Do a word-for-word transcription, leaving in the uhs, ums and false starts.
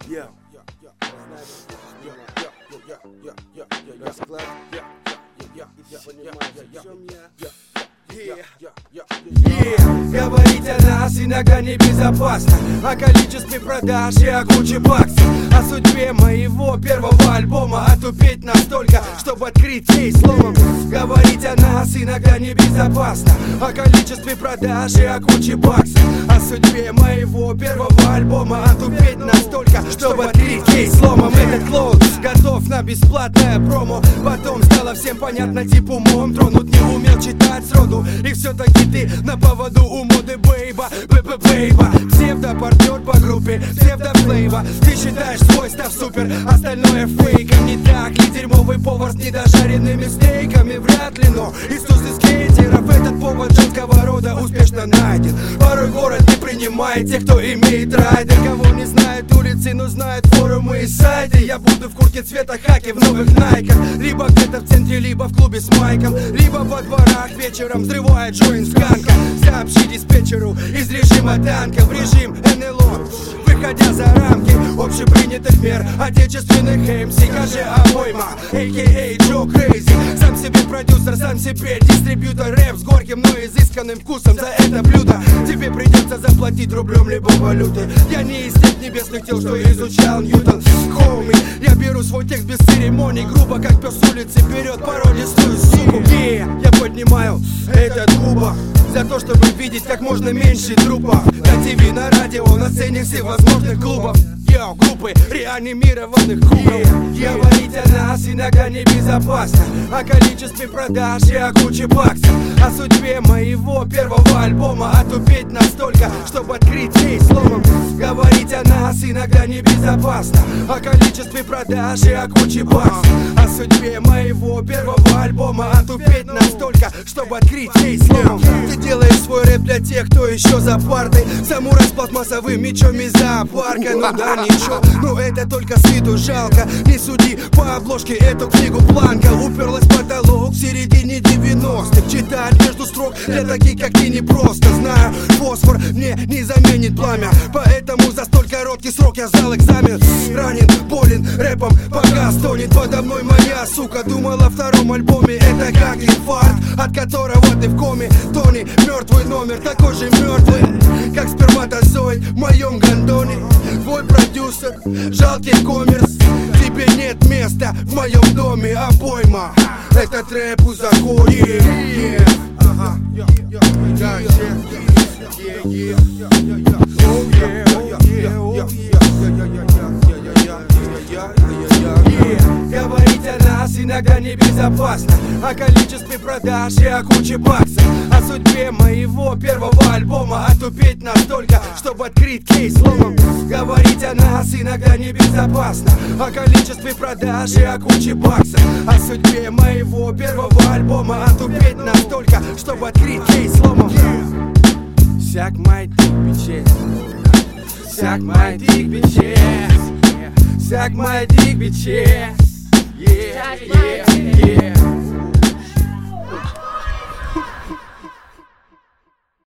Я. Расклад. Говорить о нас иногда небезопасно, о количестве продаж и о куче баксов, о судьбе моего первого альбома, отупеть настолько, чтобы открыть кейс сломом. Говорить о нас иногда небезопасно, о количестве продаж и о куче баксов, о судьбе моего первого альбома, отупеть настолько, чтобы открыть кейс сломом. Этот клоун готов на бесплатное промо. Потом стало всем понятно, тип умом тронут, не умел читать сроду. И все-таки ты на поводу у моды бейба, бейба. Псевдопартнер по группе, псевдофлейва. Ты считаешь свой став супер, остальное фейком. Не так ли дерьмовый повар с недожаренными стейками? Вряд ли, но Иисус из скейтеров. Этот повод женского рода успешно найден. Порой город не принимает тех, кто имеет райдер. Кого не знает улицы, но знает форумы и сайты. Я буду в куртке цвета хаки в новых найках. Либо где-то в центре, либо в клубе с майком, либо во дворах вечером взрывая джойнт с ганка. Сообщи диспетчеру из режима танка в режим эн эл о, выходя за рамки общепринятых мер отечественных эм си. Кажи обойма, а.к.а. Джо Крейзи. Сам себе продюсер, сам себе дистрибьютор. Рэп с горьким, но изысканным вкусом. За это блюдо тебе придется заплатить рублем либо валюты. Я не из тех небесных тел, что изучал Ньютон. Хоуми, я беру свой текст без церемоний, грубо как пес с улицы берет породистую суку. Yeah, я поднимаю этот кубок за то, чтобы видеть как можно меньше трупов. На ТВ, на радио, на сцене всевозможных клубов. Йоу, группы реанимированных кукол. Говорить о нас иногда небезопасно, о количестве продаж и о куче баксов, о судьбе моего первого альбома, отупеть настолько, чтобы открыть кейс сломом. Говорить о нас иногда небезопасно, о количестве продаж и о куче баксов, о судьбе моего первого альбома, отупеть настолько, чтобы открыть кейс сломом. Ты делаешь свой рэп для тех, кто еще за партой, самурай с пластмассовым мечом из зоопарка. Ну да, ничего, но это только с виду жалко. Не суди по обложке эту книгу планка. Уперлась в потолок в середине девяностых. Читать между строк для таких, как ты, непросто. Знаю, фосфор мне не заменит пламя, поэтому за столь короткий срок я сдал экзамен. Ранен, болен, рэпом пока стонет подо мной моя сука. Думала, втором альбоме это как инфаркт, от которого ты в коме. Тони, мертвый номер, такой же мертвый, как сперматозоид в моем гондоне. Твой продюсер, жалкий коммерс, тебе нет места в моем доме. Обойма, этот рэп узаконен. Говорить о нас иногда небезопасно, о количестве продаж и о куче баксов, о судьбе моего первого альбома, отупеть настолько, чтобы открыть кейс сломом. Говорить о нас иногда небезопасно, о количестве продаж и о куче баксов, о судьбе моего первого альбома, отупеть настолько, чтобы открыть кейс сломом. Suck my dick, bitches. Suck my dick, bitches. Suck my dick, bitches. Yeah, yeah, yeah.